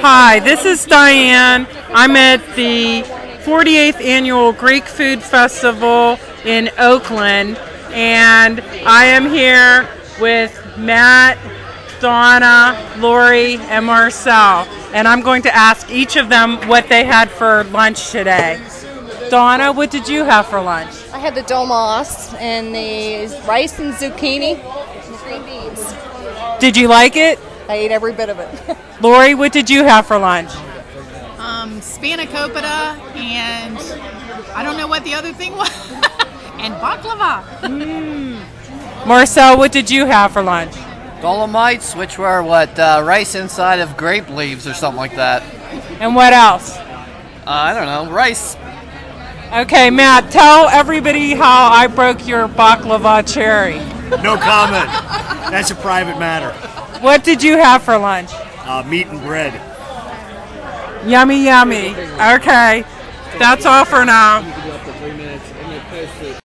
Hi, this is Diane. I'm at the 48th Annual Greek Food Festival in Oakland, and I am here with Matt, Donna, Lori, and Marcel, and I'm going to ask each of them what they had for lunch today. Donna, what did you have for lunch? I had the dolmas and the rice and zucchini and green beans. Did you like it? I ate every bit of it. Lori, what did you have for lunch? Spanakopita and I don't know what the other thing was. And baklava. Marcel, what did you have for lunch? Dolomites, which were rice inside of grape leaves or something like that. And what else? I don't know, rice. Okay, Matt, tell everybody how I broke your baklava cherry. No comment. That's a private matter. What did you have for lunch? Meat and bread. Yummy, yummy. Okay, that's all for now.